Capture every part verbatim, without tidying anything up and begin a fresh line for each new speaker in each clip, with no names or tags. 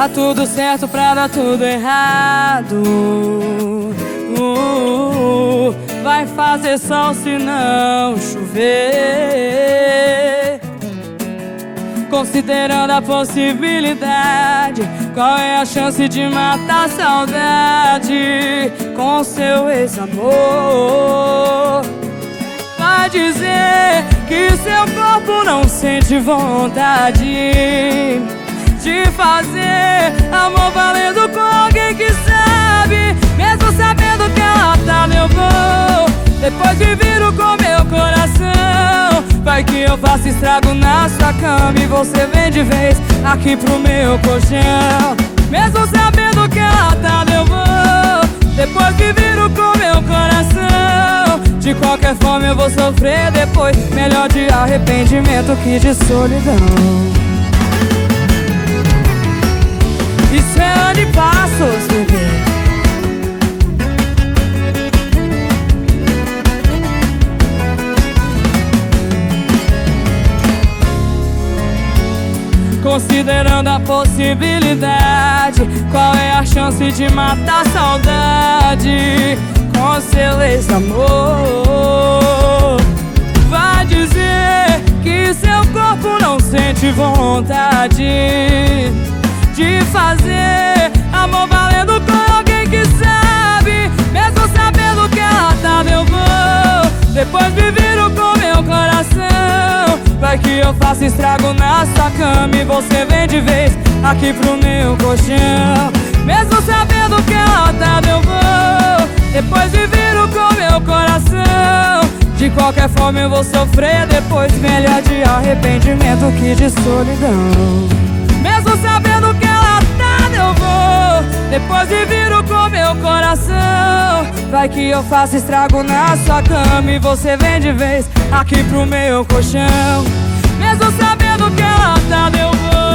Tá tudo certo pra dar tudo errado. uh, Vai fazer sol se não chover. Considerando a possibilidade, qual é a chance de matar a saudade com seu ex-amor? Vai dizer que seu corpo não sente vontade de fazer amor valendo com alguém que sabe, mesmo sabendo que ela tá meu voo. Depois me viro com meu coração. Vai que eu faço estrago na sua cama e você vem de vez aqui pro meu colchão, mesmo sabendo que ela tá meu voo. Depois me viro com meu coração. De qualquer forma eu vou sofrer depois. Melhor de arrependimento que de solidão. Isso é ano e passos, bebê. Considerando a possibilidade, qual é a chance de matar a saudade com seu ex-amor? Vai dizer que seu corpo não sente vontade de fazer amor valendo com alguém que sabe, mesmo sabendo que ela tá meu voo. Depois me viro com meu coração. Vai que eu faço estrago na sua cama e você vem de vez aqui pro meu colchão, mesmo sabendo que ela tá meu voo. Depois me viro com meu coração. De qualquer forma eu vou sofrer depois. Melhor de arrependimento que de solidão. Mesmo sabendo que ela tá meu voo. Depois me viro com meu coração. Vai que eu faço estrago na sua cama e você vem de vez aqui pro meu colchão, mesmo sabendo que ela tá meu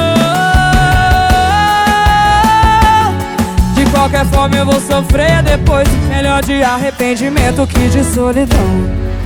voo. De qualquer forma eu vou sofrer depois. Melhor de arrependimento que de solidão.